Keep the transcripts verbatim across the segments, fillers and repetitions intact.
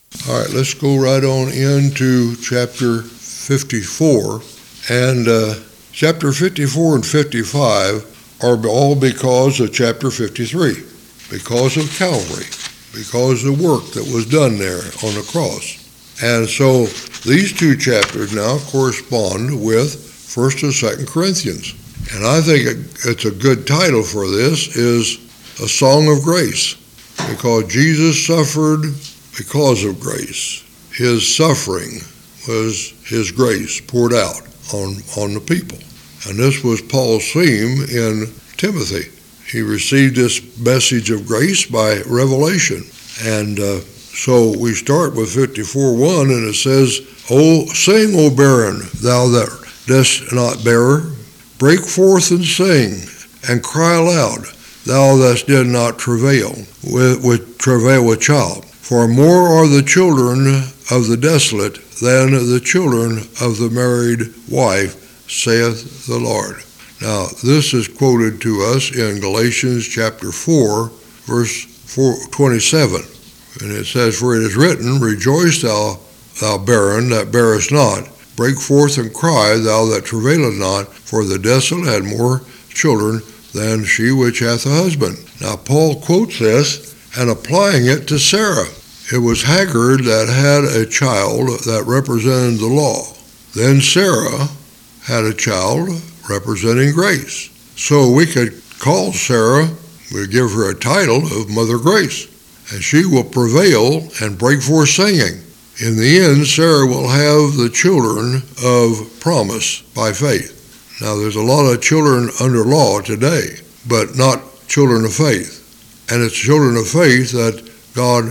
All right, let's go right on into chapter fifty-four. And uh, chapter fifty-four and fifty-five are all because of chapter fifty-three, because of Calvary, because of the work that was done there on the cross. And so these two chapters now correspond with First and Second Corinthians. And I think it's a good title for this is A Song of Grace, because Jesus suffered because of grace. His suffering was his grace poured out on, on the people. And this was Paul's theme in Timothy. He received this message of grace by revelation. And uh, so we start with fifty-four one, and it says, "O sing, O barren, thou that dost not bear, break forth and sing, and cry aloud, thou that did not travail with, with travail with child. For more are the children of the desolate than the children of the married wife, saith the Lord." Now, this is quoted to us in Galatians chapter four, verse twenty-seven. And it says, "For it is written, Rejoice thou, thou barren that bearest not. Break forth and cry, thou that travaileth not, for the desolate had more children than she which hath a husband." Now, Paul quotes this and applying it to Sarah. It was Hagar that had a child that represented the law. Then Sarah had a child representing grace. So we could call Sarah, we give her a title of Mother Grace, and she will prevail and break forth singing. In the end, Sarah will have the children of promise by faith. Now, there's a lot of children under law today, but not children of faith. And it's children of faith that God,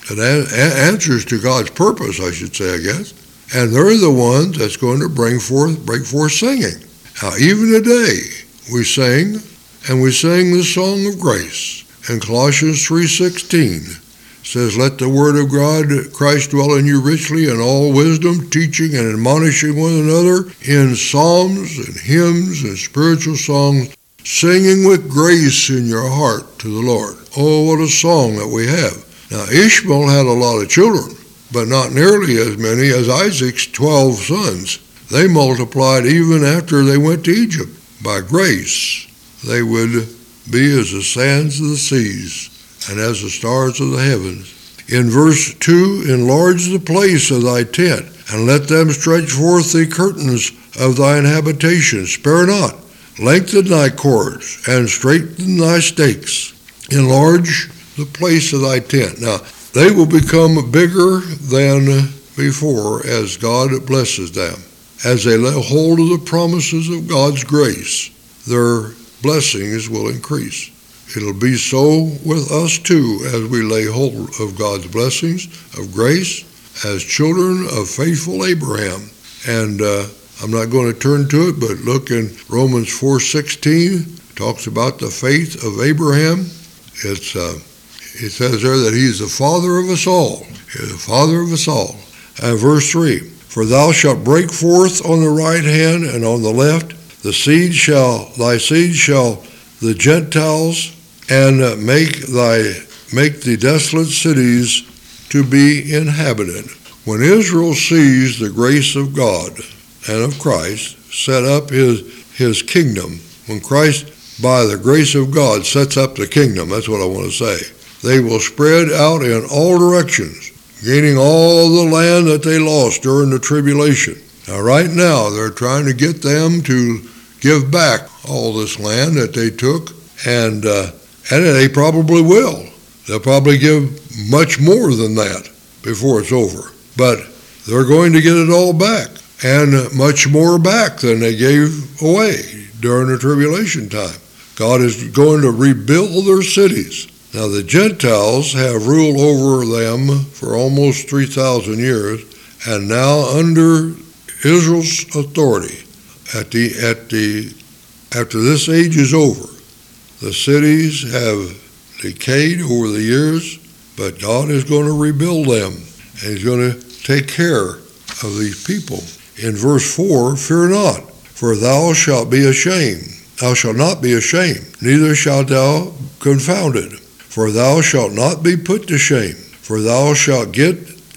that answers to God's purpose, I should say, I guess. And they're the ones that's going to bring forth, break forth singing. Now, even today, we sing, and we sing the song of grace. In Colossians three sixteen, says, "Let the word of God, Christ, dwell in you richly in all wisdom, teaching and admonishing one another in psalms and hymns and spiritual songs, singing with grace in your heart to the Lord." Oh, what a song that we have. Now, Ishmael had a lot of children, but not nearly as many as Isaac's twelve sons. They multiplied even after they went to Egypt. By grace, they would be as the sands of the seas and as the stars of the heavens. In verse two, "Enlarge the place of thy tent, and let them stretch forth the curtains of thine habitation. Spare not, lengthen thy cords, and straighten thy stakes. Enlarge the place of thy tent." Now, they will become bigger than before as God blesses them. As they lay hold of the promises of God's grace, their blessings will increase. It'll be so with us too as we lay hold of God's blessings of grace as children of faithful Abraham. And uh, I'm not going to turn to it, but look in Romans four sixteen, talks about the faith of Abraham. It's uh, it says there that he's the father of us all. He's the father of us all. And verse three, "For thou shalt break forth on the right hand and on the left. The seed shall, thy seed shall the Gentiles, and make thy make the desolate cities to be inhabited." When Israel sees the grace of God and of Christ set up his his kingdom, when Christ, by the grace of God, sets up the kingdom, that's what I want to say, they will spread out in all directions, gaining all the land that they lost during the tribulation. Now, right now, they're trying to get them to give back all this land that they took, and uh, and they probably will. They'll probably give much more than that before it's over. But they're going to get it all back, and much more back than they gave away during the tribulation time. God is going to rebuild their cities. Now, the Gentiles have ruled over them for almost three thousand years, and now under Israel's authority, at the at the after this age is over, the cities have decayed over the years, but God is going to rebuild them, and he's going to take care of these people. In verse four, "Fear not, for thou shalt be ashamed. Thou shalt not be ashamed, neither shalt thou confounded. For thou shalt not be put to shame, for thou shalt get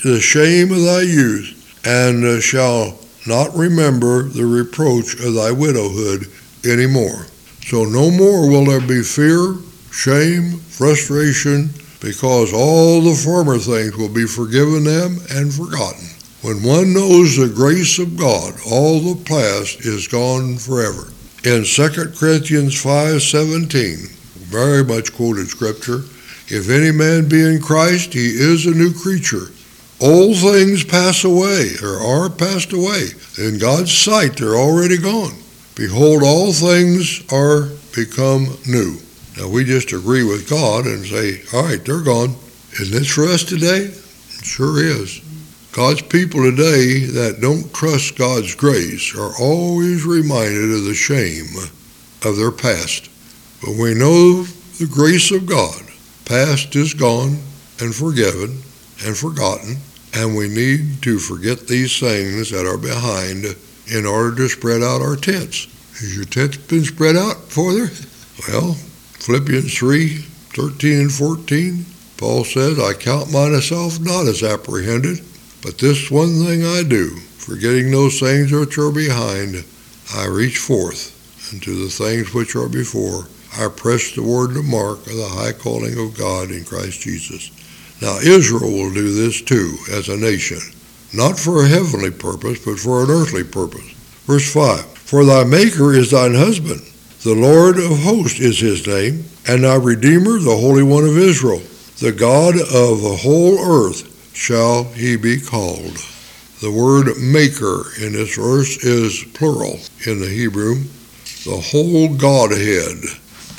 the shame of thy youth, and uh, shall not remember the reproach of thy widowhood any more. So no more will there be fear, shame, frustration, because all the former things will be forgiven them and forgotten. When one knows the grace of God, all the past is gone forever. In Second Corinthians five seventeen, very much quoted scripture, if any man be in Christ, he is a new creature. Old things pass away, or are passed away. In God's sight, they're already gone. Behold, all things are become new. Now, we just agree with God and say, all right, they're gone. Isn't this for us today? It sure is. God's people today that don't trust God's grace are always reminded of the shame of their past. But we know the grace of God. Past is gone and forgiven and forgotten, and we need to forget these things that are behind in order to spread out our tents. Has your tent been spread out further? Well, Philippians three thirteen and fourteen, Paul says, I count myself not as apprehended, but this one thing I do, forgetting those things which are behind, I reach forth into the things which are before. I press toward the mark of the high calling of God in Christ Jesus. Now Israel will do this too as a nation, not for a heavenly purpose, but for an earthly purpose. Verse five, for thy Maker is thine husband, the Lord of hosts is his name, and thy Redeemer, the Holy One of Israel. The God of the whole earth shall he be called. The word Maker in this verse is plural in the Hebrew. The whole Godhead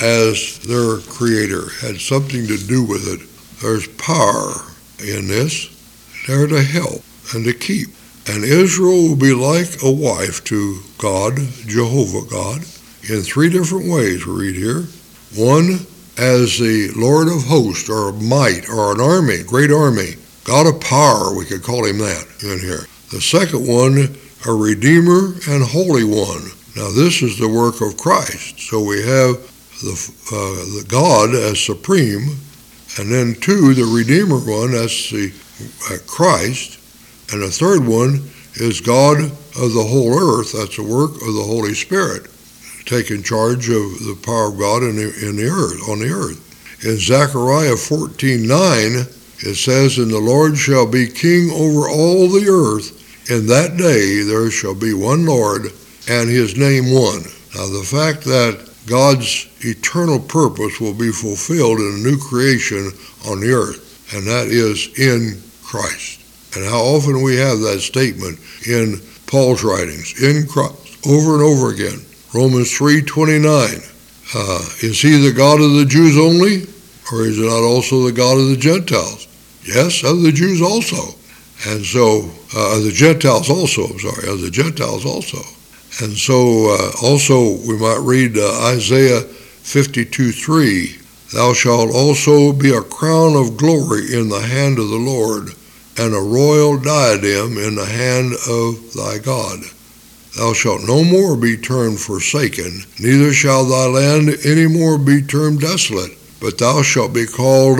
as their creator had something to do with it. There's power in this. They're to help and to keep. And Israel will be like a wife to God, Jehovah God, in three different ways we read here. One, as the Lord of hosts, or might, or an army, great army. God of power, we could call him that in here. The second one, a Redeemer and Holy One. Now this is the work of Christ. So we have the, uh, the God as supreme, and then two, the Redeemer one, that's the uh, Christ, and the third one is God of the whole earth, that's the work of the Holy Spirit, taking charge of the power of God in the, in the earth, on the earth. In Zechariah fourteen nine, it says, and the Lord shall be king over all the earth. In that day there shall be one Lord, and his name one. Now the fact that God's eternal purpose will be fulfilled in a new creation on the earth, and that is in Christ. And how often we have that statement in Paul's writings, in Christ, over and over again. Romans three twenty-nine, uh, is he the God of the Jews only, or is he not also the God of the Gentiles? Yes, of the Jews also. And so, uh, of the Gentiles also, I'm sorry, of the Gentiles also. And so uh, also we might read uh, Isaiah fifty-two three, thou shalt also be a crown of glory in the hand of the Lord, and a royal diadem in the hand of thy God. Thou shalt no more be termed forsaken, neither shall thy land any more be termed desolate, but thou shalt be called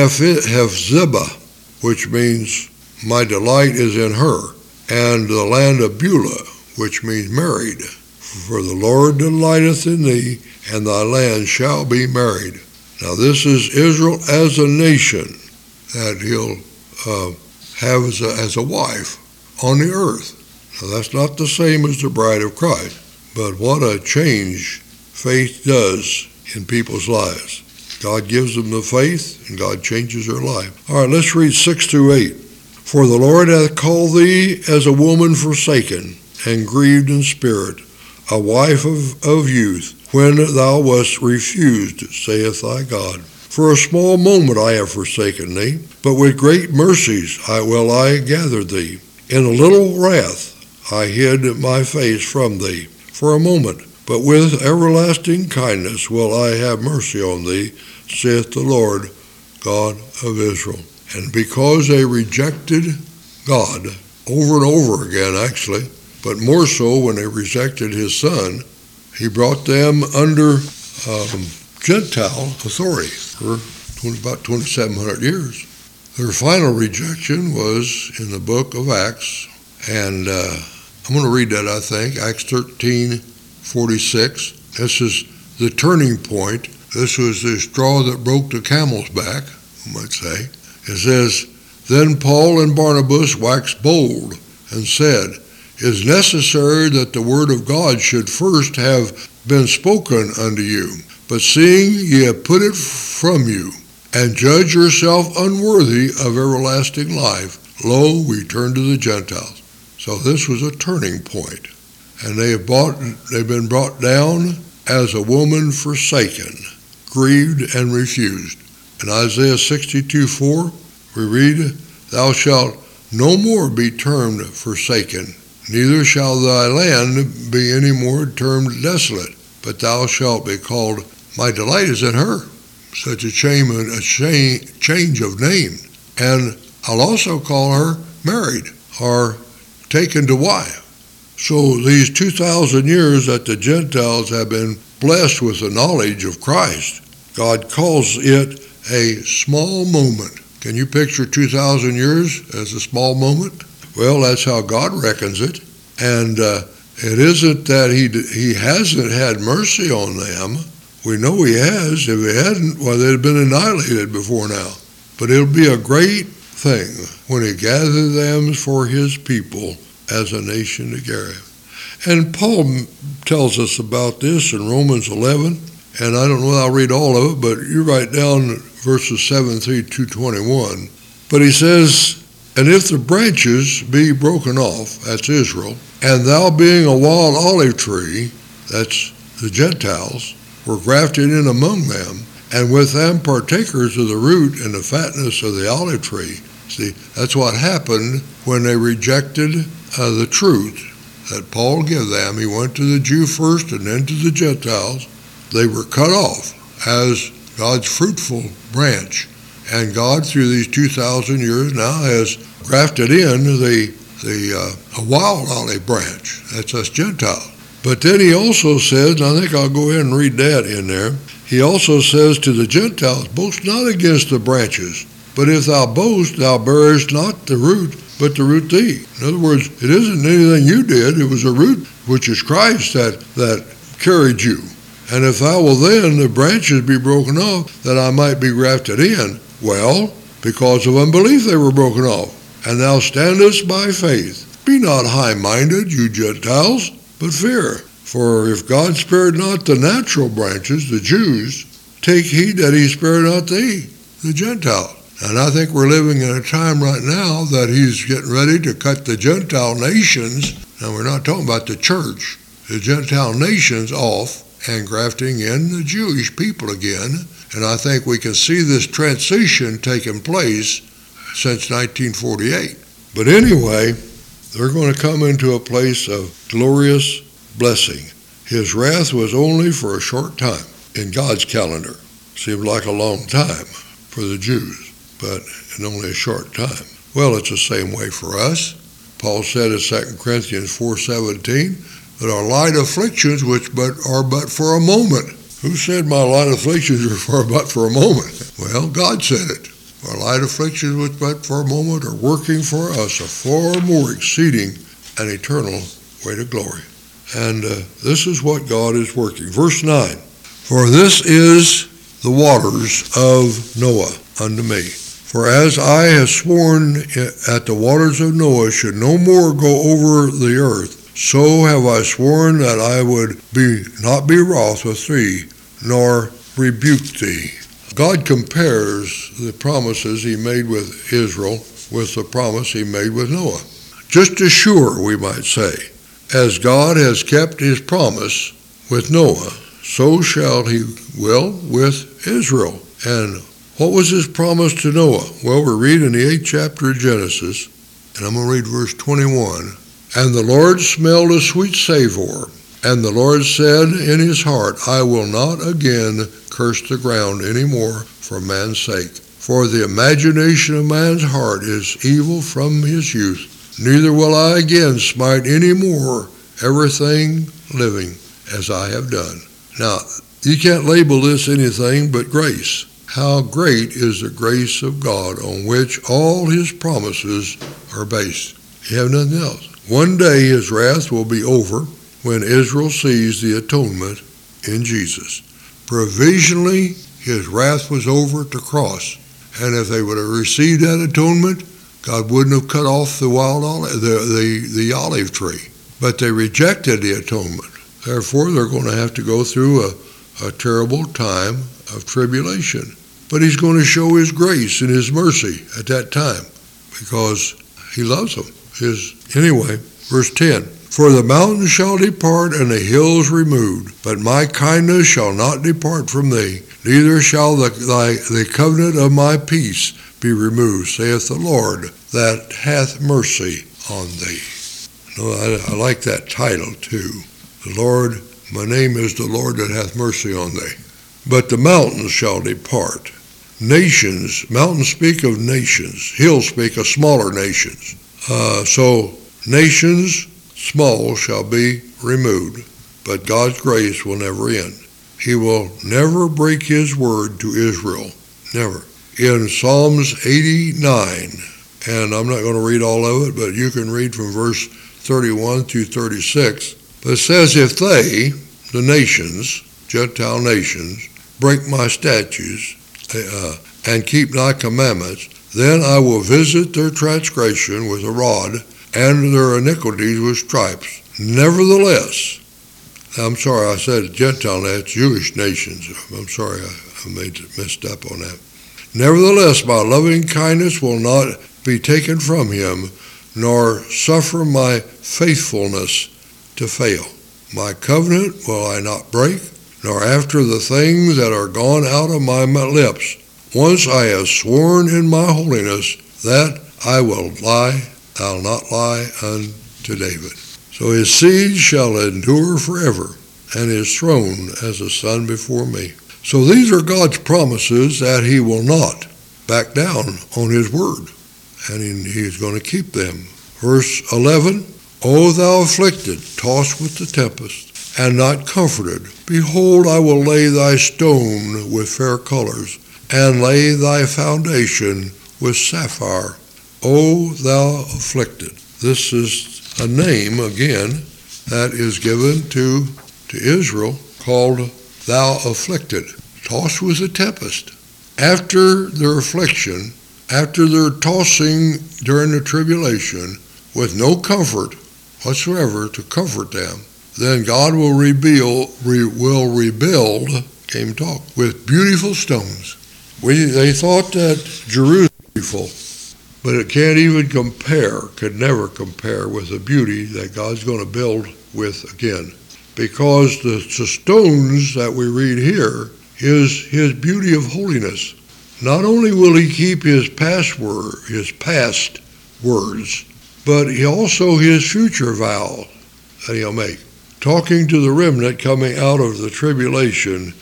Hephzibah, which means my delight is in her, and the land of Beulah, which means married. For the Lord delighteth in thee, and thy land shall be married. Now this is Israel as a nation that he'll uh, have as a, as a wife on the earth. Now that's not the same as the bride of Christ, but what a change faith does in people's lives. God gives them the faith, and God changes their life. All right, let's read six through eight. For the Lord hath called thee as a woman forsaken, and grieved in spirit, a wife of, of youth, when thou wast refused, saith thy God. For a small moment I have forsaken thee, but with great mercies I will I gather thee. In a little wrath I hid my face from thee for a moment, but with everlasting kindness will I have mercy on thee, saith the Lord God of Israel. And because they rejected God over and over again, actually, but more so when they rejected his son, he brought them under um, Gentile authority for about twenty-seven hundred years. Their final rejection was in the book of Acts, and uh, I'm going to read that, I think, Acts thirteen forty-six. This is the turning point. This was the straw that broke the camel's back, you might say. It says, "Then Paul and Barnabas waxed bold and said, It is necessary that the word of God should first have been spoken unto you. But seeing ye have put it from you, and judge yourself unworthy of everlasting life, lo, we turn to the Gentiles." So this was a turning point. And they have brought, they've been brought down as a woman forsaken, grieved and refused. In Isaiah sixty-two four, we read, "Thou shalt no more be termed forsaken, neither shall thy land be any more termed desolate, but thou shalt be called, my delight is in her." Such a change, a change of name. And I'll also call her married or taken to wife. So these two thousand years that the Gentiles have been blessed with the knowledge of Christ, God calls it a small moment. Can you picture two thousand years as a small moment? Well, that's how God reckons it. And uh, it isn't that he, he hasn't had mercy on them. We know he has. If he hadn't, well, they'd have been annihilated before now. But it'll be a great thing when he gathers them for his people as a nation together. And Paul tells us about this in Romans eleven, and I don't know I'll read all of it, but you write down verses seven through to twenty-one. But he says, "And if the branches be broken off," that's Israel, "and thou being a wild olive tree," that's the Gentiles, "were grafted in among them, and with them partakers of the root and the fatness of the olive tree." See, that's what happened when they rejected uh, the truth that Paul gave them. He went to the Jew first and then to the Gentiles. They were cut off as God's fruitful branch. And God, through these two thousand years, now has grafted in the, the uh, a wild olive branch. That's us Gentiles. But then he also says, and I think I'll go ahead and read that in there, he also says to the Gentiles, "Boast not against the branches, but if thou boast, thou bearest not the root, but the root thee." In other words, it isn't anything you did, it was a root, which is Christ, that, that carried you. "And if thou will then the branches be broken off, that I might be grafted in, well, because of unbelief they were broken off. And thou standest by faith. Be not high-minded, you Gentiles, but fear. For if God spared not the natural branches, the Jews, take heed that he spare not thee, the Gentiles." And I think we're living in a time right now that he's getting ready to cut the Gentile nations, and we're not talking about the church, the Gentile nations off and grafting in the Jewish people again. And I think we can see this transition taking place since nineteen forty-eight. But anyway, they're going to come into a place of glorious blessing. His wrath was only for a short time in God's calendar. Seemed like a long time for the Jews, but in only a short time. Well, it's the same way for us. Paul said in Second Corinthians four seventeen that our light afflictions, which but are but for a moment. Who said my light afflictions are for but for a moment? Well, God said it. Our light afflictions, which but for a moment, are working for us a far more exceeding and eternal way to glory. And uh, this is what God is working. Verse nine, "For this is the waters of Noah unto me. For as I have sworn at the waters of Noah should no more go over the earth, so have I sworn that I would be not be wroth with thee, nor rebuke thee." God compares the promises he made with Israel with the promise he made with Noah. Just as sure, we might say, as God has kept his promise with Noah, so shall he will with Israel. And what was his promise to Noah? Well, we read in the eighth chapter of Genesis, and I'm going to read verse twenty-one. "And the Lord smelled a sweet savour, and the Lord said in his heart, I will not again curse the ground any more for man's sake. For the imagination of man's heart is evil from his youth. Neither will I again smite any more everything living as I have done." Now, you can't label this anything but grace. How great is the grace of God on which all his promises are based. You have nothing else. One day his wrath will be over when Israel sees the atonement in Jesus. Provisionally, his wrath was over at the cross. And if they would have received that atonement, God wouldn't have cut off the wild olive, the, the, the olive tree. But they rejected the atonement. Therefore, they're going to have to go through a, a terrible time of tribulation. But he's going to show his grace and his mercy at that time because he loves them. His, anyway, verse ten. For the mountains shall depart and the hills removed, but my kindness shall not depart from thee, neither shall the, thy, the covenant of my peace be removed, saith the Lord, that hath mercy on thee. No, I, I like that title too. The Lord, my name is the Lord that hath mercy on thee. But the mountains shall depart. Nations, mountains speak of nations. Hills speak of smaller nations. Uh, so nations, small, shall be removed, but God's grace will never end. He will never break his word to Israel. Never. In Psalms eighty-nine, and I'm not going to read all of it, but you can read from verse thirty-one through thirty-six. But it says, if they, the nations, Gentile nations, break my statutes uh, and keep thy commandments, then I will visit their transgression with a rod and their iniquities with stripes. Nevertheless, I'm sorry, I said Gentile, that's Jewish nations. I'm sorry, I, I made messed up on that. Nevertheless, my loving kindness will not be taken from him, nor suffer my faithfulness to fail. My covenant will I not break, nor after the things that are gone out of my lips. Once I have sworn in my holiness that I will lie, I'll not lie unto David. So his seed shall endure forever, and his throne as the sun before me. So these are God's promises that he will not back down on his word, and he, he's going to keep them. Verse eleven, O thou afflicted, tossed with the tempest, and not comforted, behold, I will lay thy stone with fair colors, and lay thy foundation with sapphire. O thou afflicted. This is a name, again, that is given to, to Israel, called thou afflicted, tossed with a tempest. After their affliction, after their tossing during the tribulation, with no comfort whatsoever to comfort them, then God will rebuild, re, will rebuild, came talk, with beautiful stones. We, they thought that Jerusalem was beautiful, but it can't even compare, could never compare with the beauty that God's going to build with again. Because the, the stones that we read here is his beauty of holiness. Not only will he keep his past word, his past words, but he also his future vow that he'll make. Talking to the remnant coming out of the tribulation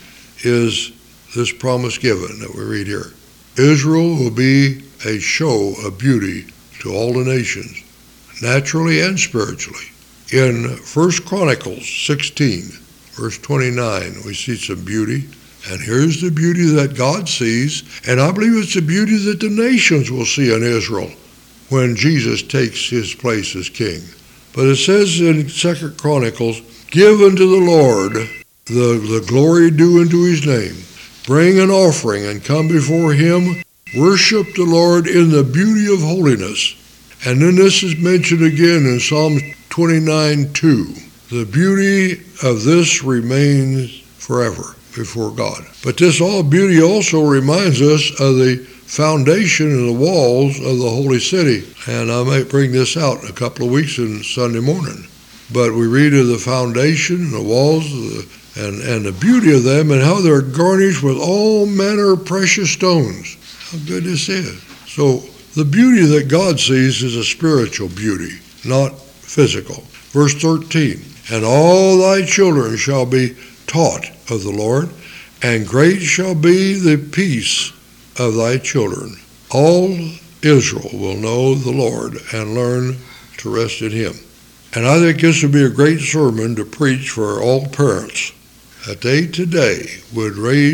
is this promise given that we read here. Israel will be a show of beauty to all the nations, naturally and spiritually. In First Chronicles sixteen, verse twenty-nine, we see some beauty. And here's the beauty that God sees, and I believe it's the beauty that the nations will see in Israel when Jesus takes his place as king. But it says in Second Chronicles, give unto the Lord the, the glory due unto his name. Bring an offering and come before him. Worship the Lord in the beauty of holiness. And then this is mentioned again in Psalm twenty-nine two. The beauty of this remains forever before God. But this all beauty also reminds us of the foundation and the walls of the holy city. And I might bring this out in a couple of weeks in Sunday morning. But we read of the foundation and the walls of the, and, and the beauty of them and how they're garnished with all manner of precious stones. How good this is. So the beauty that God sees is a spiritual beauty, not physical. Verse thirteen, and all thy children shall be taught of the Lord, and great shall be the peace of thy children. All Israel will know the Lord and learn to rest in him. And I think this would be a great sermon to preach for all parents, that they today would raise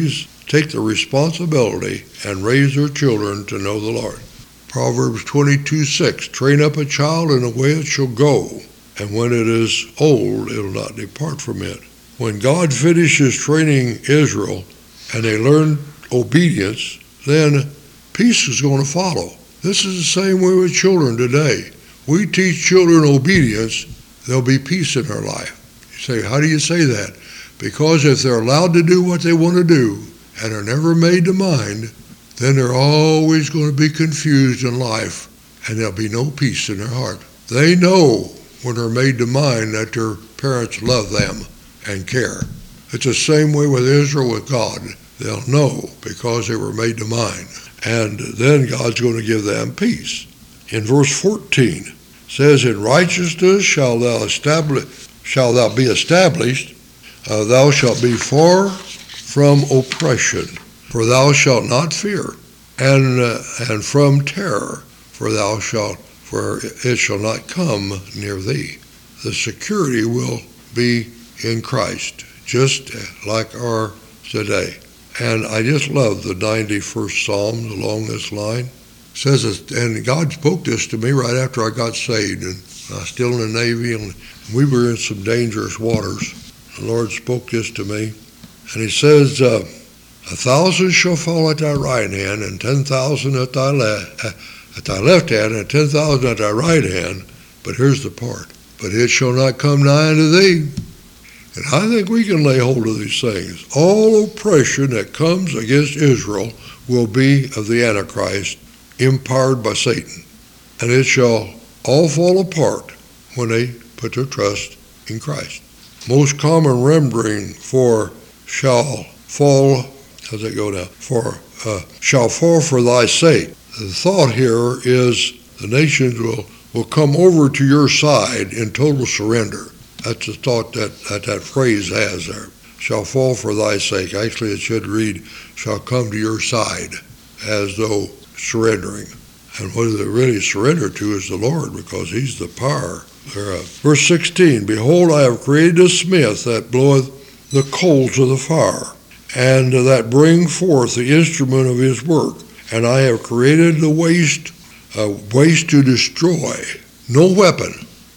take the responsibility and raise their children to know the Lord. Proverbs twenty-two six, train up a child in the way it shall go, and when it is old, it will not depart from it. When God finishes training Israel and they learn obedience, then peace is going to follow. This is the same way with children today. We teach children obedience, there'll be peace in their life. You say, how do you say that? Because if they're allowed to do what they want to do and are never made to mind, then they're always going to be confused in life and there'll be no peace in their heart. They know when they're made to mind that their parents love them and care. It's the same way with Israel with God. They'll know because they were made to mind. And then God's going to give them peace. In verse fourteen, it says, in righteousness shall thou establish, shall thou be established, uh, thou shalt be far from oppression, for thou shalt not fear, and uh, and from terror, for thou shalt, for it shall not come near thee. The security will be in Christ, just like our today. And I just love the ninety-first Psalm along this line. It says, it, and God spoke this to me right after I got saved, and I was still in the Navy, and we were in some dangerous waters. The Lord spoke this to me, and He says, uh, a thousand shall fall at thy right hand, and ten thousand at thy left, uh, at thy left hand, and ten thousand at thy right hand. But here's the part: but it shall not come nigh unto thee. And I think we can lay hold of these things. All oppression that comes against Israel will be of the Antichrist, empowered by Satan. And it shall all fall apart when they put their trust in Christ. Most common rendering for shall fall, how's it go now? For uh, shall fall for thy sake. The thought here is the nations will, will come over to your side in total surrender. That's the thought that, that that phrase has there. Shall fall for thy sake. Actually, it should read, shall come to your side, as though surrendering. And what they really surrender to is the Lord, because He's the power thereof. Verse sixteen, behold, I have created a smith that bloweth the coals of the fire, and that bring forth the instrument of his work. And I have created the waste, uh, waste to destroy. No weapon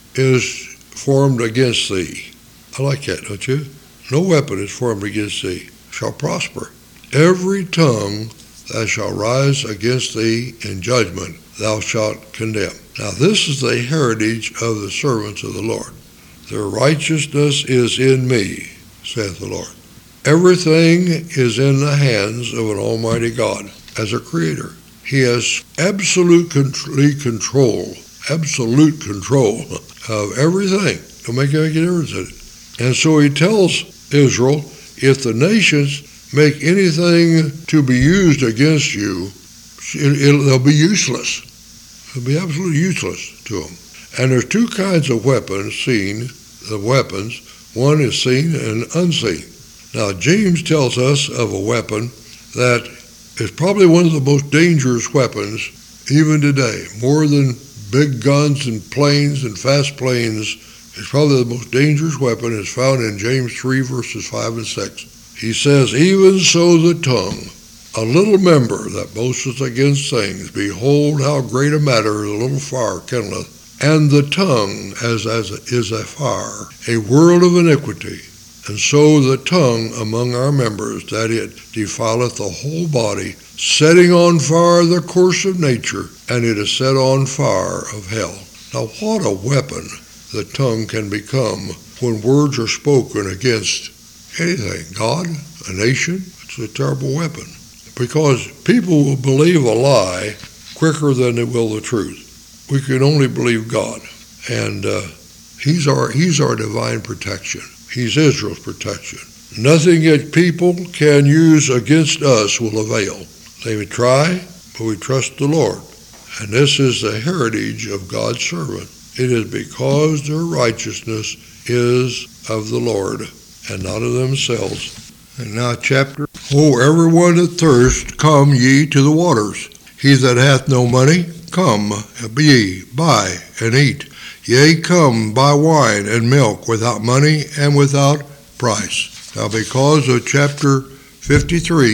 is formed against thee. I like that, don't you? No weapon is formed against thee shall prosper. Every tongue that shall rise against thee in judgment thou shalt condemn. Now this is the heritage of the servants of the Lord. Their righteousness is in me, saith the Lord. Everything is in the hands of an almighty God as a creator. He has absolute control, absolute control of everything. Don't make any difference in it. And so He tells Israel, if the nations make anything to be used against you, it, it, they'll be useless. They'll be absolutely useless to them. And there's two kinds of weapons seen, the weapons. One is seen and unseen. Now, James tells us of a weapon that is probably one of the most dangerous weapons even today. More than big guns and planes and fast planes, it's probably the most dangerous weapon. Is found in James three, verses five and six. He says, even so the tongue, a little member that boasteth against things, behold how great a matter the little fire kindleth. And the tongue as, as is a fire, a world of iniquity. And so the tongue among our members, that it defileth the whole body, setting on fire the course of nature, and it is set on fire of hell. Now what a weapon the tongue can become when words are spoken against anything. God, a nation, it's a terrible weapon. Because people will believe a lie quicker than they will the truth. We can only believe God. And uh, he's our He's our divine protection. He's Israel's protection. Nothing that people can use against us will avail. They may try, but we trust the Lord. And this is the heritage of God's servant. It is because their righteousness is of the Lord and not of themselves. And now chapter, O everyone that thirsts, come ye to the waters. He that hath no money, come, ye, buy, and eat. Yea, come, buy wine and milk without money and without price. Now because of chapter fifty-three,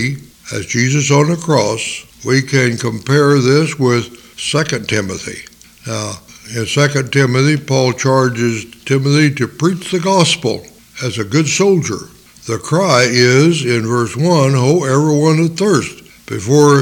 as Jesus on the cross, we can compare this with Second Timothy. Now, in Second Timothy, Paul charges Timothy to preach the gospel as a good soldier. The cry is, in verse one, "Ho, everyone that thirsts." Before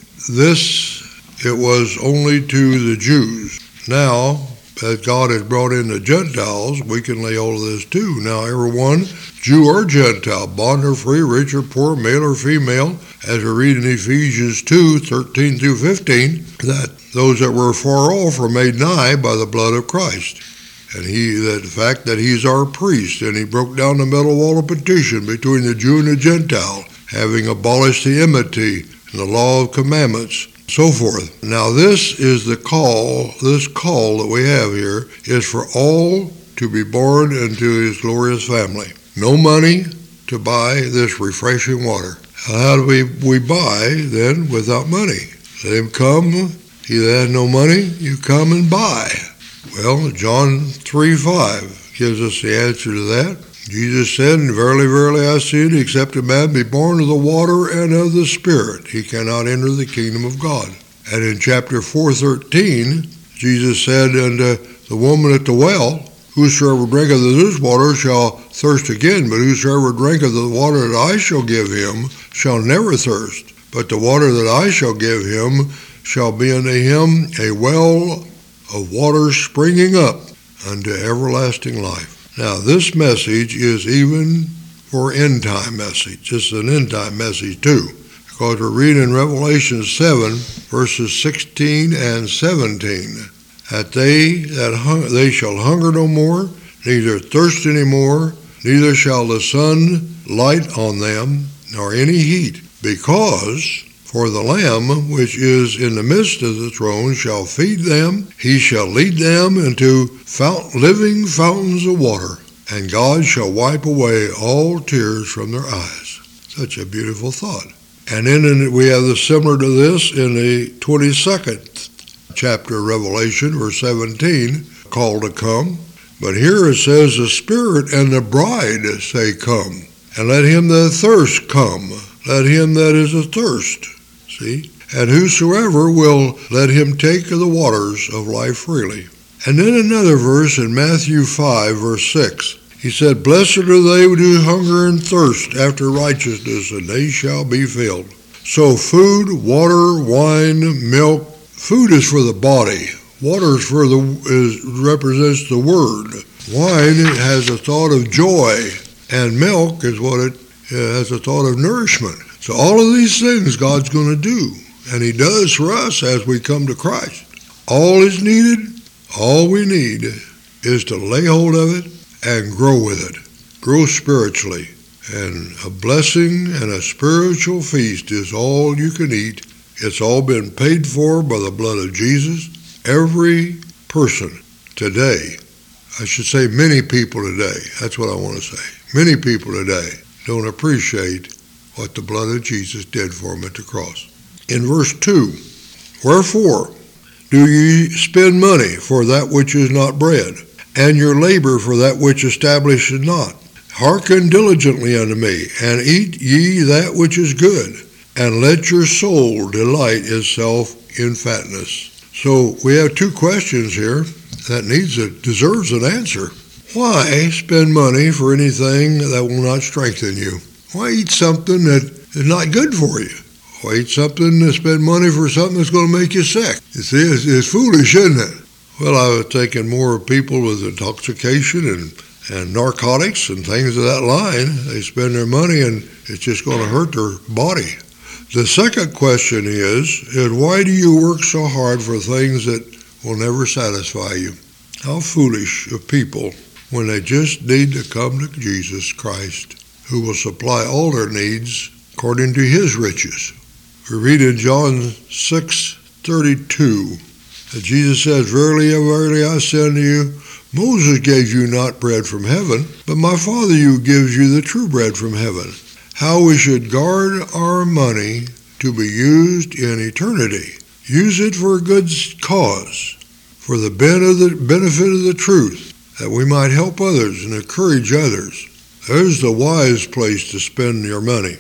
this, it was only to the Jews. Now, as God has brought in the Gentiles, we can lay hold of this too. Now, everyone, Jew or Gentile, bond or free, rich or poor, male or female, as we read in Ephesians two, thirteen through fifteen, that those that were far off were made nigh by the blood of Christ. And he, that the fact that he's our priest, and he broke down the middle wall of partition between the Jew and the Gentile, having abolished the enmity and the law of commandments, so forth. Now this is the call, this call that we have here is for all to be born into his glorious family. No money to buy this refreshing water. How do we, we buy then without money? Let him come. He that has no money, you come and buy. Well, John three five gives us the answer to that. Jesus said, "Verily, verily, I say it, except a man be born of the water and of the Spirit, he cannot enter the kingdom of God." And in chapter four thirteen, Jesus said unto the woman at the well, "Whosoever drinketh of this water shall thirst again, but whosoever drinketh of the water that I shall give him shall never thirst. But the water that I shall give him shall be unto him a well of water springing up unto everlasting life." Now, this message is even for end-time message. It's an end-time message, too, because we read in Revelation seven, verses sixteen and seventeen, that they that hung, they shall hunger no more, neither thirst any more, neither shall the sun light on them, nor any heat, because for the Lamb which is in the midst of the throne shall feed them, he shall lead them into fount- living fountains of water, and God shall wipe away all tears from their eyes. Such a beautiful thought. And then in, we have the similar to this in the twenty-second chapter of Revelation, verse seventeen, call to come. But here it says, "The Spirit and the bride say, Come, and let him that thirst come, let him that is athirst." See? "And whosoever will, let him take of the waters of life freely." And then another verse in Matthew five, verse six. He said, "Blessed are they who do hunger and thirst after righteousness, and they shall be filled." So food, water, wine, milk, food is for the body. Water is for the is, represents the word. Wine has a thought of joy, and milk is what it has a thought of nourishment. So all of these things God's going to do, and he does for us as we come to Christ. All is needed, all we need is to lay hold of it and grow with it. Grow spiritually. And a blessing and a spiritual feast is all you can eat. It's all been paid for by the blood of Jesus. Every person today, I should say many people today, that's what I want to say. Many people today don't appreciate what the blood of Jesus did for them at the cross. In verse two, "Wherefore do ye spend money for that which is not bread, and your labor for that which establisheth not? Hearken diligently unto me, and eat ye that which is good, and let your soul delight itself in fatness." So we have two questions here that needs a, deserves an answer. Why spend money for anything that will not strengthen you? Why eat something that is not good for you? Why eat something to spend money for something that's going to make you sick? You see, it's, it's foolish, isn't it? Well, I was thinking more of people with intoxication and, and narcotics and things of that line. They spend their money and it's just going to hurt their body. The second question is, is why do you work so hard for things that will never satisfy you? How foolish of people when they just need to come to Jesus Christ, who will supply all their needs according to his riches. We read in John six thirty-two that Jesus says, "Verily, verily, I say unto you, Moses gave you not bread from heaven, but my Father you gives you the true bread from heaven." How we should guard our money to be used in eternity. Use it for a good cause, for the benefit of the truth, that we might help others and encourage others. There's the wise place to spend your money.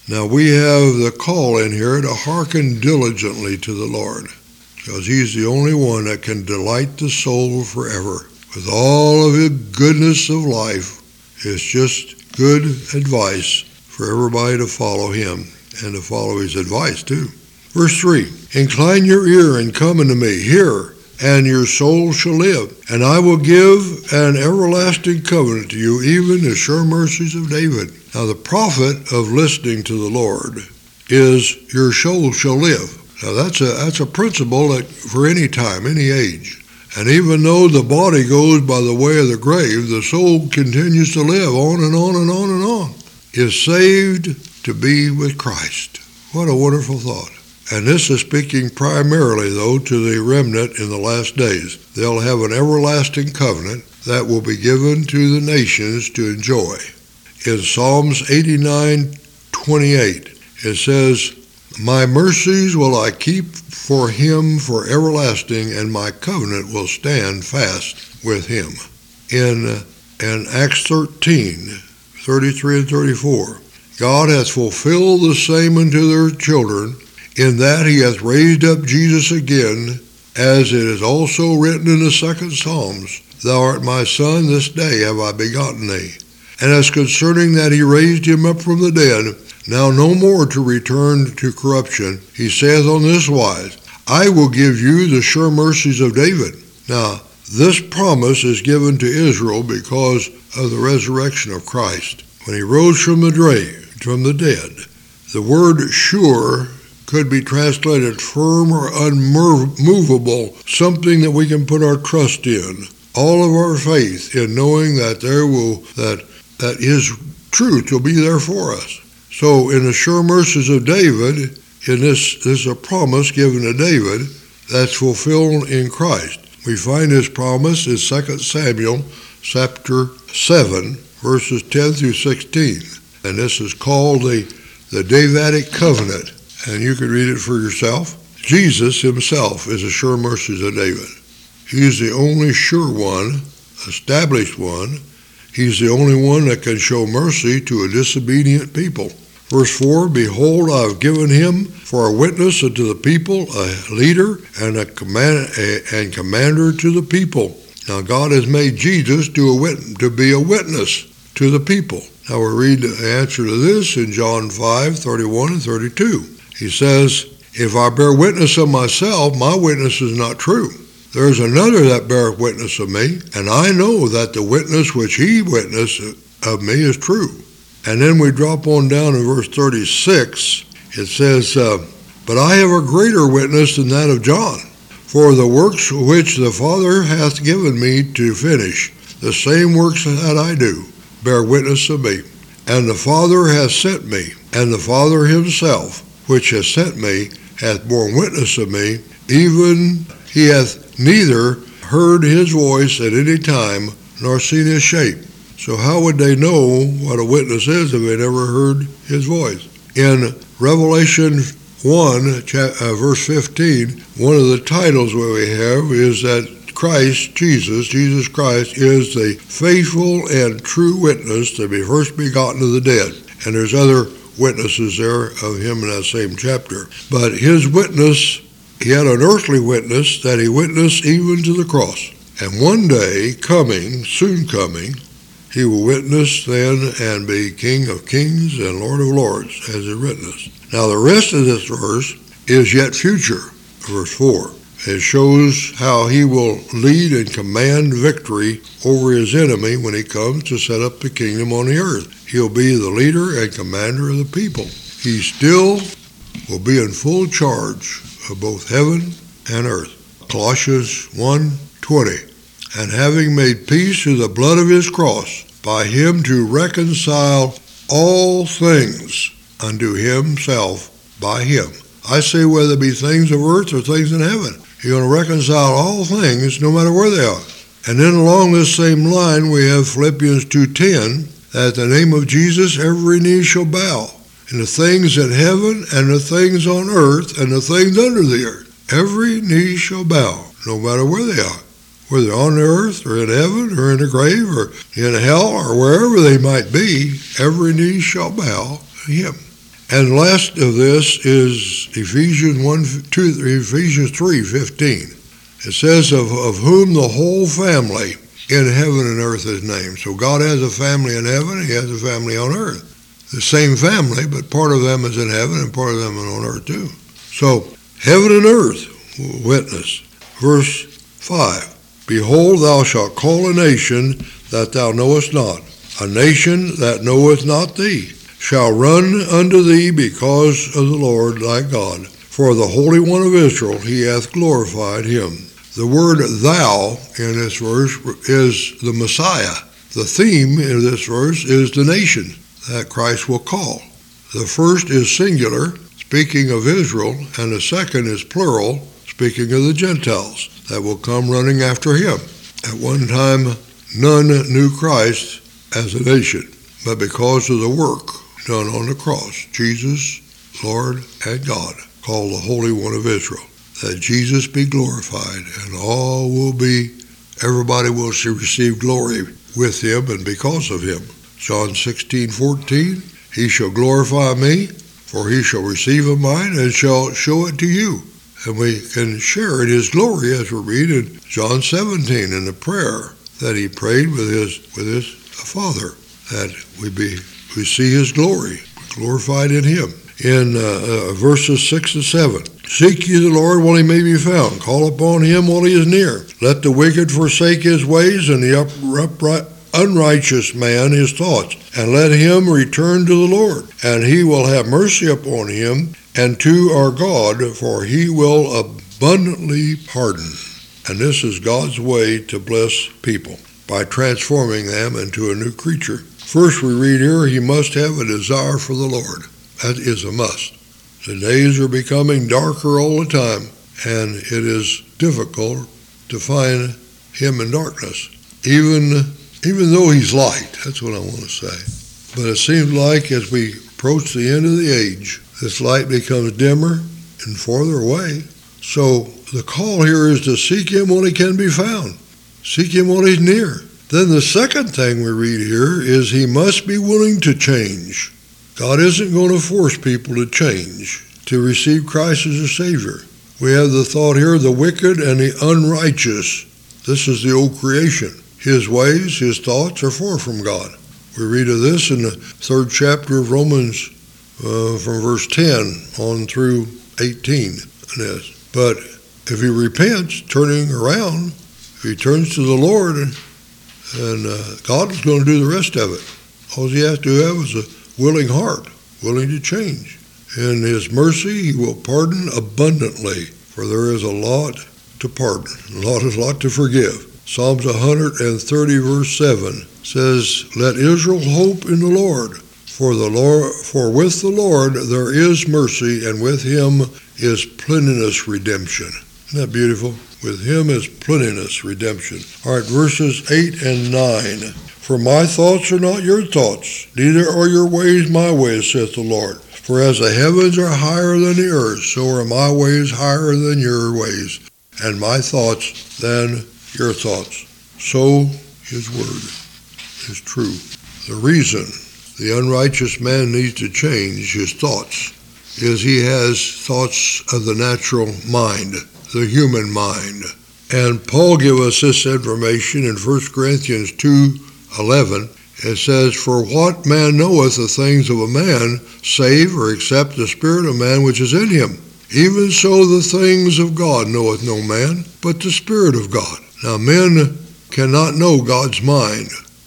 Now we have the call in here to hearken diligently to the Lord, because he's the only one that can delight the soul forever. With all of his goodness of life, it's just good advice for everybody to follow him and to follow his advice too. Verse three, incline your ear and come unto me, hear, and your soul shall live. And I will give an everlasting covenant to you, even the sure mercies of David. Now the profit of listening to the Lord is your soul shall live. Now that's a that's a principle that for any time, any age. And even though the body goes by the way of the grave, the soul continues to live on and on and on and on. Is saved to be with Christ. What a wonderful thought. And this is speaking primarily, though, to the remnant in the last days. They'll have an everlasting covenant that will be given to the nations to enjoy. In Psalms eighty-nine twenty-eight, it says, my mercies will I keep for him for everlasting, and my covenant will stand fast with him. In, in Acts thirteen, thirty-three and thirty-four, God hath fulfilled the same unto their children, in that he hath raised up Jesus again, as it is also written in the second Psalms, thou art my son, this day have I begotten thee. And as concerning that he raised him up from the dead, now no more to return to corruption, he saith on this wise, I will give you the sure mercies of David. Now, this promise is given to Israel because of the resurrection of Christ. When he rose from the grave, from the dead, the word sure could be translated firm or unmovable, something that we can put our trust in. All of our faith in knowing that there will that that his truth will be there for us. So in the sure mercies of David, in this, this is a promise given to David that's fulfilled in Christ. We find this promise in Second Samuel chapter seven, verses ten through sixteen. And this is called the, the Davidic covenant. And you can read it for yourself. Jesus himself is the sure mercies of David. He's the only sure one, established one. He's the only one that can show mercy to a disobedient people. Verse four, behold, I have given him for a witness unto the people, a leader and a command a, and commander to the people. Now God has made Jesus to, a wit, to be a witness to the people. Now we'll read the answer to this in John five, thirty-one and thirty-two. He says, if I bear witness of myself, my witness is not true. There is another that beareth witness of me, and I know that the witness which he witnessed of me is true. And then we drop on down in verse thirty-six. It says, uh, but I have a greater witness than that of John. For the works which the Father hath given me to finish, the same works that I do, bear witness of me. And the Father hath sent me, and the Father himself, which hath sent me, hath borne witness of me, even he hath neither heard his voice at any time, nor seen his shape. So how would they know what a witness is if they never heard his voice? In Revelation one, verse fifteen, one of the titles that we have is that Christ, Jesus, Jesus Christ, is the faithful and true witness to be first begotten of the dead. And there's other witnesses there of him in that same chapter. But his witness, he had an earthly witness that he witnessed even to the cross. And one day, coming, soon coming, he will witness then and be King of kings and Lord of lords, as he witnessed. Now the rest of this verse is yet future, verse four. It shows how he will lead and command victory over his enemy when he comes to set up the kingdom on the earth. He'll be the leader and commander of the people. He still will be in full charge of both heaven and earth. Colossians one twenty. And having made peace through the blood of his cross, by him to reconcile all things unto himself by him. I say whether it be things of earth or things in heaven. He's going to reconcile all things no matter where they are. And then along this same line we have Philippians two ten, that at the name of Jesus every knee shall bow, and the things in heaven and the things on earth and the things under the earth. Every knee shall bow, no matter where they are. Whether on the earth or in heaven or in the grave or in hell or wherever they might be, every knee shall bow to him. And last of this is Ephesians one, two, Ephesians three fifteen. It says, of, of whom the whole family in heaven and earth is named. So God has a family in heaven, he has a family on earth. The same family, but part of them is in heaven and part of them is on earth too. So heaven and earth witness. Verse five, behold, thou shalt call a nation that thou knowest not, a nation that knoweth not thee, shall run unto thee because of the Lord thy God. For the Holy One of Israel, he hath glorified him. The word thou in this verse is the Messiah. The theme in this verse is the nation that Christ will call. The first is singular, speaking of Israel, and the second is plural, speaking of the Gentiles that will come running after him. At one time, none knew Christ as a nation, but because of the work done on the cross, Jesus, Lord, and God, called the Holy One of Israel, that Jesus be glorified, and all will be, everybody will receive glory with him and because of him. John sixteen fourteen, he shall glorify me, for he shall receive of mine and shall show it to you. And we can share in his glory as we read in John seventeen in the prayer that he prayed with his with his Father, that we be we see his glory, glorified in him. In uh, uh, verses six and seven, seek ye the Lord while he may be found. Call upon him while he is near. Let the wicked forsake his ways, and the upright, unrighteous man his thoughts. And let him return to the Lord, and he will have mercy upon him, and to our God, for he will abundantly pardon. And this is God's way to bless people, by transforming them into a new creature. First we read here, he must have a desire for the Lord. That is a must. The days are becoming darker all the time, and it is difficult to find him in darkness, even, even though he's light. That's what I want to say. But it seems like as we approach the end of the age, this light becomes dimmer and farther away. So the call here is to seek him while he can be found. Seek him while he's near. Then the second thing we read here is he must be willing to change. God isn't going to force people to change, to receive Christ as a Savior. We have the thought here, the wicked and the unrighteous. This is the old creation. His ways, his thoughts are far from God. We read of this in the third chapter of Romans, uh, from verse ten on through eighteen. Yes. But if he repents, turning around, if he turns to the Lord, and, and uh, God is going to do the rest of it. All he has to have is a willing heart, willing to change. In his mercy, he will pardon abundantly, for there is a lot to pardon, a lot, a lot to forgive. Psalms one thirty, verse seven says, let Israel hope in the Lord, for the Lord, for with the Lord there is mercy, and with him is plenteous redemption. Isn't that beautiful? With him is plenteous redemption. All right, verses eight and nine. For my thoughts are not your thoughts, neither are your ways my ways, saith the Lord. For as the heavens are higher than the earth, so are my ways higher than your ways, and my thoughts than your thoughts. So his word is true. The reason the unrighteous man needs to change his thoughts is he has thoughts of the natural mind, the human mind. And Paul gives us this information in First Corinthians two eleven. It says, for what man knoweth the things of a man, save or except the spirit of man which is in him? Even so the things of God knoweth no man, but the Spirit of God. Now men cannot know God's mind,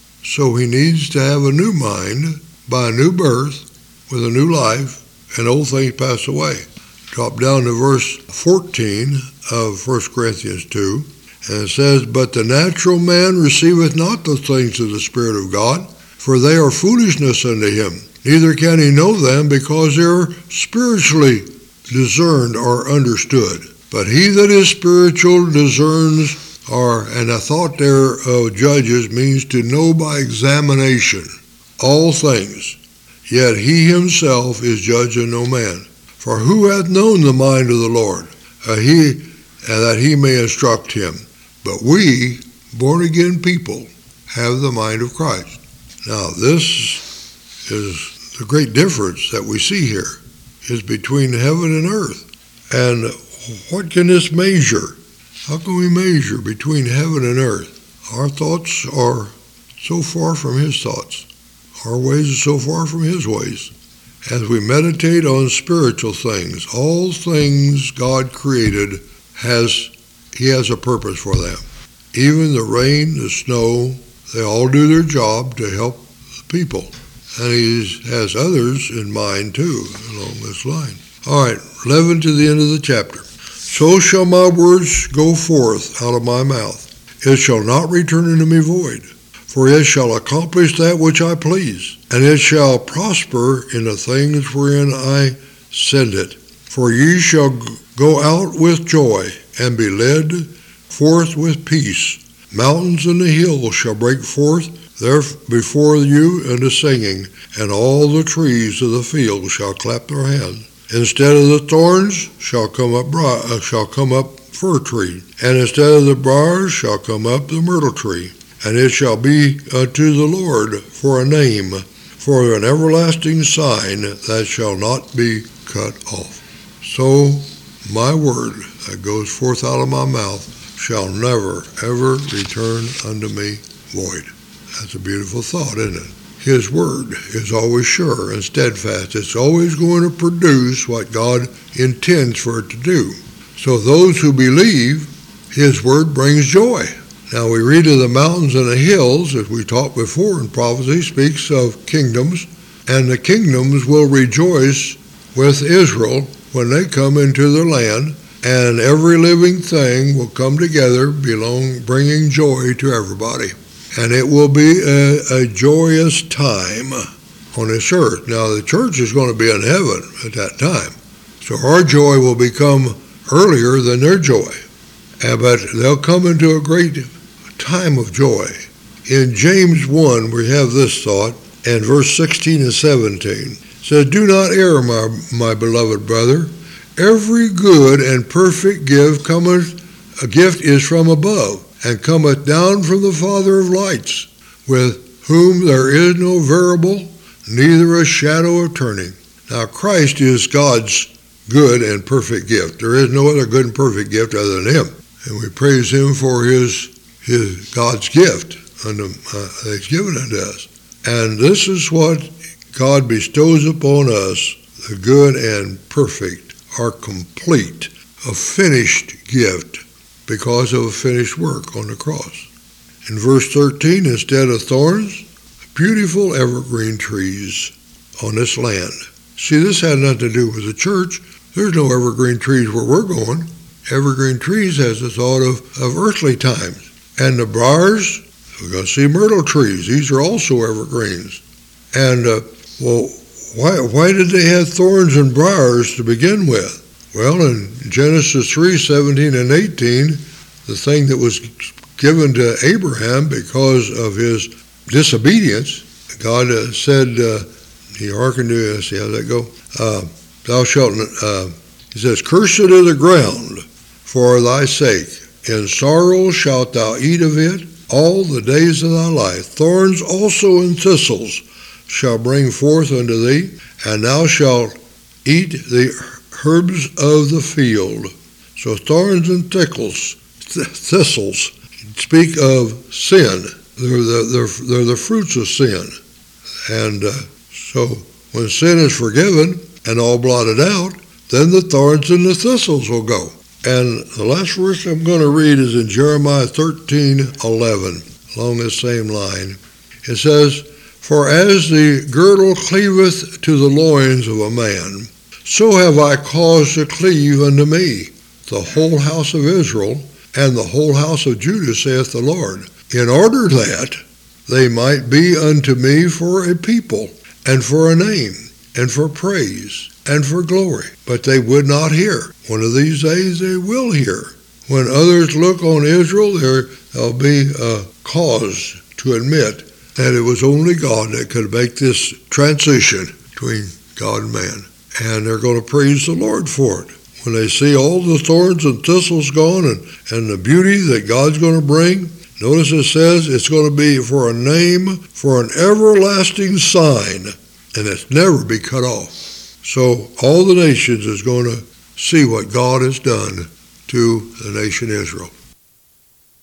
so he needs to have a new mind by a new birth with a new life, and old things pass away. Drop down to verse fourteen of First Corinthians two, and it says, but the natural man receiveth not the things of the Spirit of God, for they are foolishness unto him. Neither can he know them, because they are spiritually discerned or understood. But he that is spiritual discerns, or, and a thought there of judges means to know by examination all things. Yet he himself is judge of no man. For who hath known the mind of the Lord, uh, he, uh, that he may instruct him? But we, born-again people, have the mind of Christ. Now, this is the great difference that we see here is between heaven and earth. And what can this measure? How can we measure between heaven and earth? Our thoughts are so far from his thoughts. Our ways are so far from his ways. As we meditate on spiritual things, all things God created, has he has a purpose for them. Even the rain, the snow, they all do their job to help the people. And he has others in mind too, along this line. All right, eleven to the end of the chapter. So shall my words go forth out of my mouth. It shall not return unto me void, for it shall accomplish that which I please, and it shall prosper in the things wherein I send it. For ye shall go out with joy, and be led forth with peace. Mountains and the hills shall break forth there before you unto singing, and all the trees of the field shall clap their hands. Instead of the thorns shall come up bri- uh, shall come up fir tree, and instead of the briars shall come up the myrtle tree. And it shall be unto the Lord for a name, for an everlasting sign that shall not be cut off. So my word that goes forth out of my mouth shall never, ever return unto me void. That's a beautiful thought, isn't it? His word is always sure and steadfast. It's always going to produce what God intends for it to do. So those who believe, his word brings joy. Now we read of the mountains and the hills, as we talked before in prophecy, speaks of kingdoms, and the kingdoms will rejoice with Israel when they come into their land, and every living thing will come together, belong, bringing joy to everybody. And it will be a, a joyous time on this earth. Now the church is going to be in heaven at that time, so our joy will become earlier than their joy. Uh, but they'll come into a great time of joy. In James one, we have this thought, and verse sixteen and seventeen. It says, do not err, my, my beloved brother. Every good and perfect gift cometh, a gift is from above, and cometh down from the Father of lights, with whom there is no variable, neither a shadow of turning. Now Christ is God's good and perfect gift. There is no other good and perfect gift other than him. And we praise him for his his God's gift unto, uh, that he's given unto us. And this is what God bestows upon us, the good and perfect, our complete, a finished gift because of a finished work on the cross. In verse thirteen, instead of thorns, beautiful evergreen trees on this land. See, this had nothing to do with the church. There's no evergreen trees where we're going. Evergreen trees has the thought of, of earthly times. And the briars, we're going to see myrtle trees. These are also evergreens. And, uh, well, why, why did they have thorns and briars to begin with? Well, in Genesis three, seventeen and eighteen, the thing that was given to Abraham because of his disobedience, God uh, said, uh, he hearkened to, see how that go? Uh, thou shalt, uh, he says, cursed is the ground for thy sake. In sorrow shalt thou eat of it all the days of thy life. Thorns also and thistles shall bring forth unto thee, and thou shalt eat the herbs of the field. So thorns and tickles, th- thistles speak of sin. They're the, they're, they're the fruits of sin. And uh, so when sin is forgiven and all blotted out, then the thorns and the thistles will go. And the last verse I'm going to read is in Jeremiah thirteen eleven, along this same line. It says, for as the girdle cleaveth to the loins of a man, so have I caused to cleave unto me the whole house of Israel and the whole house of Judah, saith the Lord, in order that they might be unto me for a people, and for a name, and for praise, and for glory. But they would not hear. One of these days they will hear. When others look on Israel, there, there'll be a cause to admit that it was only God that could make this transition between God and man. And they're going to praise the Lord for it. When they see all the thorns and thistles gone and, and the beauty that God's going to bring, notice it says it's going to be for a name, for an everlasting sign and it's never be cut off. So all the nations is going to see what God has done to the nation Israel.